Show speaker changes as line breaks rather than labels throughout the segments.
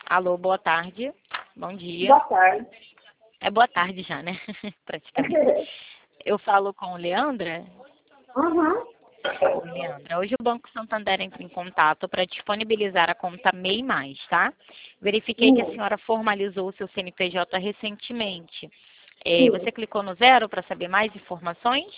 Alô, boa tarde. Bom dia.
Boa tarde.
É boa tarde já, né? Praticamente. Eu falo com o Leandra.
Uhum.
Oi, Leandra. Hoje o Banco Santander entra em contato para disponibilizar a conta MEI Mais, tá? Verifiquei que a senhora formalizou o seu CNPJ recentemente. Você clicou no zero para saber mais informações?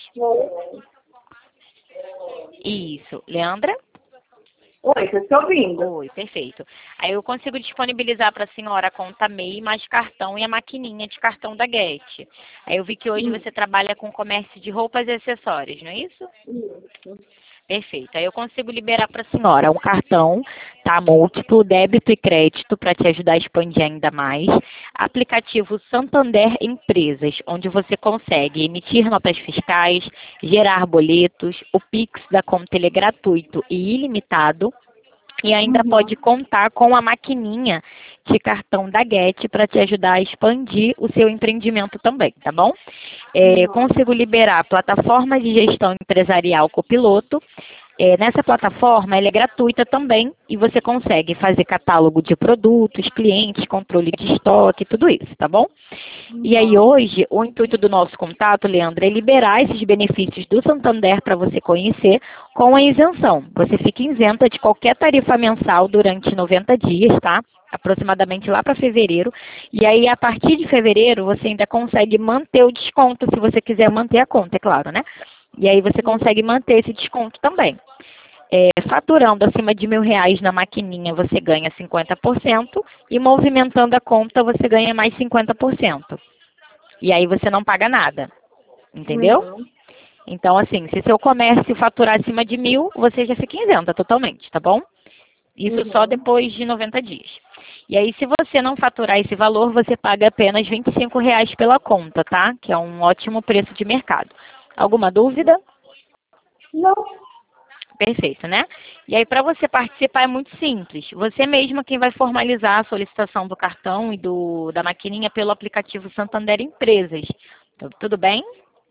Isso. Leandra?
Oi, estou te ouvindo.
Oi, perfeito. Aí eu consigo disponibilizar para a senhora a conta MEI mais cartão e a maquininha de cartão da Get. Aí eu vi que hoje você trabalha com comércio de roupas e acessórios, não é isso?
Isso.
Perfeito. Aí eu consigo liberar para a senhora um cartão, tá? Múltiplo, débito e crédito para te ajudar a expandir ainda mais. Aplicativo Santander Empresas, onde você consegue emitir notas fiscais, gerar boletos, o Pix da conta ele é gratuito e ilimitado. E ainda pode contar com a maquininha de cartão da Get para te ajudar a expandir o seu empreendimento também, tá bom? Consigo liberar a plataforma de gestão empresarial Copiloto. Nessa plataforma, ela é gratuita também e você consegue fazer catálogo de produtos, clientes, controle de estoque, tudo isso, tá bom? E aí hoje, o intuito do nosso contato, Leandro, é liberar esses benefícios do Santander para você conhecer com a isenção. Você fica isenta de qualquer tarifa mensal durante 90 dias, tá? Aproximadamente lá para fevereiro. E aí, a partir de fevereiro, você ainda consegue manter o desconto, se você quiser manter a conta, é claro, né? E aí você consegue manter esse desconto também. Faturando acima de R$ 1.000 na maquininha, você ganha 50%. E movimentando a conta, você ganha mais 50%. E aí você não paga nada, entendeu? Então, assim, se seu comércio faturar acima de 1.000, você já fica isenta totalmente, tá bom? Isso só depois de 90 dias. E aí, se você não faturar esse valor, você paga apenas R$ 25 pela conta, tá? Que é um ótimo preço de mercado. Alguma dúvida?
Não.
Perfeito, né? E aí, para você participar é muito simples. Você mesma quem vai formalizar a solicitação do cartão e da maquininha pelo aplicativo Santander Empresas. Tudo bem?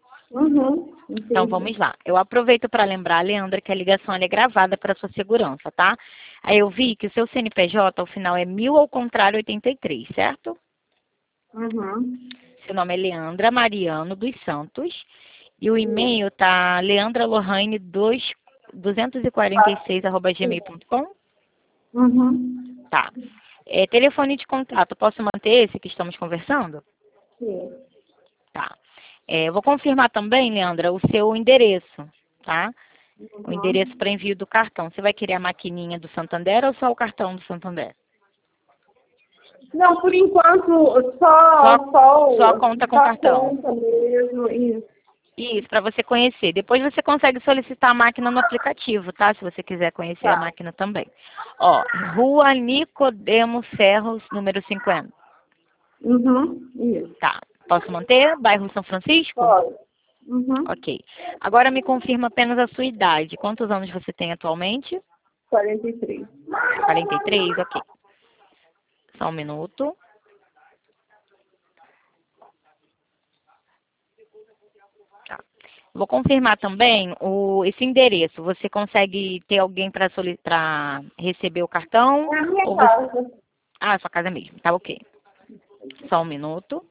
Então,
Entendi.
vamos lá. Eu aproveito para lembrar, Leandra, que a ligação é gravada para sua segurança, tá? Aí eu vi que o seu CNPJ, ao final, é 1000 ao contrário 83, certo? Seu nome é Leandra Mariano dos Santos. E o e-mail tá leandralohane246@gmail.com? Tá. Telefone de contato, posso manter esse que estamos conversando?
Sim.
Tá. Vou confirmar também, Leandra, o seu endereço, tá? O endereço para envio do cartão. Você vai querer a maquininha do Santander ou só o cartão do Santander?
Não, por enquanto, só
conta com cartão.
Conta mesmo, isso.
Isso, para você conhecer. Depois você consegue solicitar a máquina no aplicativo, tá? Se você quiser conhecer a máquina também. Ó, Rua Nicodemo Serros, número 50.
Isso.
Tá. Posso manter? Bairro São Francisco?
Pode.
Ok. Agora me confirma apenas a sua idade. Quantos anos você tem atualmente?
43.
43? Ok. Só um minuto. Tá. Vou confirmar também esse endereço. Você consegue ter alguém para receber o cartão?
É a minha
Ou
casa.
Ah, sua casa mesmo. Tá ok. Só um minuto.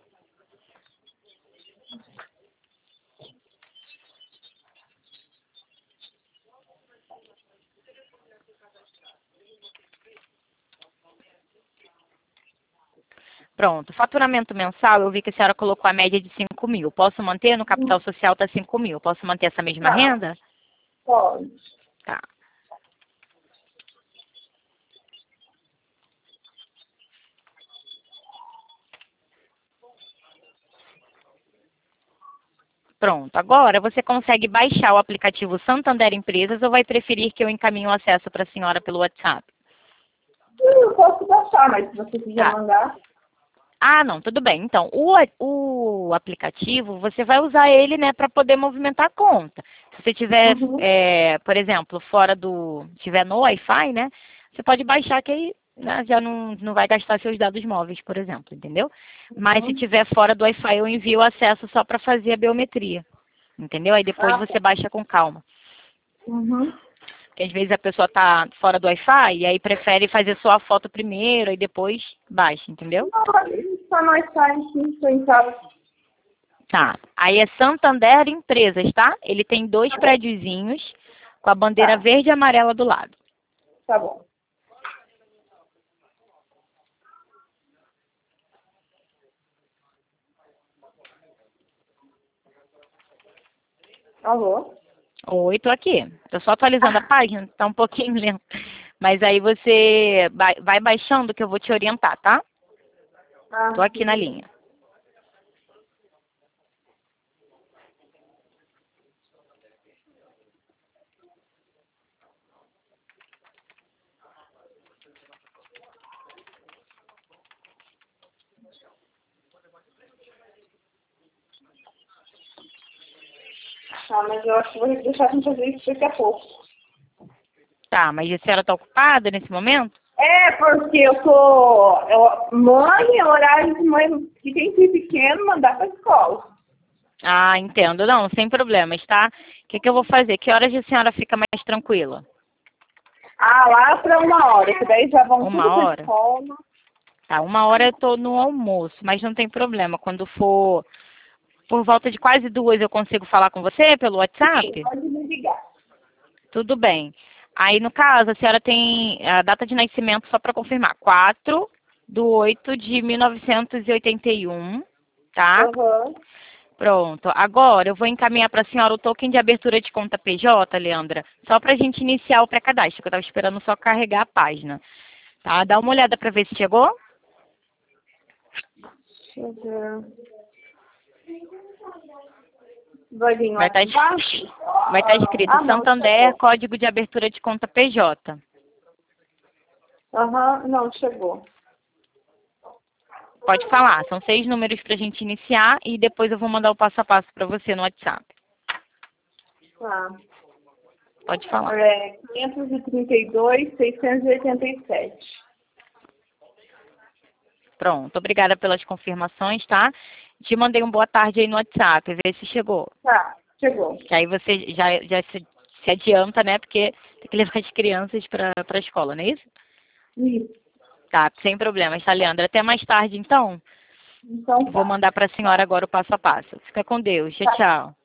Pronto. Faturamento mensal, eu vi que a senhora colocou a média de 5.000. Posso manter? No capital social está 5.000. Posso manter essa mesma renda?
Pode.
Tá. Pronto. Agora você consegue baixar o aplicativo Santander Empresas ou vai preferir que eu encaminhe o acesso para a senhora pelo WhatsApp?
Eu posso baixar, mas se você quiser
Tá.
mandar.
Ah, não, tudo bem. Então, o aplicativo, você vai usar ele, né, para poder movimentar a conta. Se você tiver, por exemplo, tiver no Wi-Fi, né, você pode baixar que aí, né, já não vai gastar seus dados móveis, por exemplo, entendeu? Mas se tiver fora do Wi-Fi, eu envio o acesso só para fazer a biometria, entendeu? Aí depois você baixa com calma. Que às vezes a pessoa tá fora do Wi-Fi e aí prefere fazer só a foto primeiro e depois baixa, entendeu?
Não, só nós saímos em casa.
Tá. Aí é Santander Empresas, tá? Ele tem 2 prédiozinhos com a bandeira
Tá.
verde e amarela do lado.
Tá bom. Alô?
Oi, tô aqui. Tô só atualizando a página, tá um pouquinho lento. Mas aí você vai baixando que eu vou te orientar, tá? Tô aqui na linha.
Ah, mas eu acho que vou deixar de fazer isso daqui a pouco.
Tá, mas a senhora tá ocupada nesse momento?
É, porque eu sou mãe, é horário de mãe que tem filho pequeno, mandar pra escola.
Ah, entendo. Não, sem problemas, tá? O que eu vou fazer? Que horas a senhora fica mais tranquila?
Ah, lá pra 1 hora, que daí já vão
1
tudo pra
hora?
escola.
Tá, 1 hora eu tô no almoço, mas não tem problema. Quando for por volta de quase 2, eu consigo falar com você pelo
Sim,
WhatsApp?
pode me ligar.
Tudo bem. Aí, no caso, a senhora tem a data de nascimento, só para confirmar, 4/8/1981, tá?
Aham.
Pronto. Agora, eu vou encaminhar para a senhora o token de abertura de conta PJ, Leandra, só para a gente iniciar o pré-cadastro, que eu estava esperando só carregar a página. Tá? Dá uma olhada para ver se chegou.
Deixa eu ver. Vai vir
Vai
lá
estar
embaixo?
escrito
Ah, não,
Santander,
chegou.
código de abertura de conta PJ.
Aham, não, chegou.
Pode falar, são 6 números para a gente iniciar e depois eu vou mandar o passo a passo para você no WhatsApp.
Tá.
Pode falar.
É 532, 687.
Pronto, obrigada pelas confirmações, tá? Te mandei um boa tarde aí no WhatsApp, vê se chegou.
Tá, chegou.
Que aí você já se adianta, né? Porque tem que levar as crianças para a escola, não é isso?
Isso.
Tá, sem problemas, tá, Leandra? Até mais tarde, então.
Então
Vou
tá.
mandar para a senhora agora o passo a passo. Fica com Deus. Tchau,
Tá.
tchau.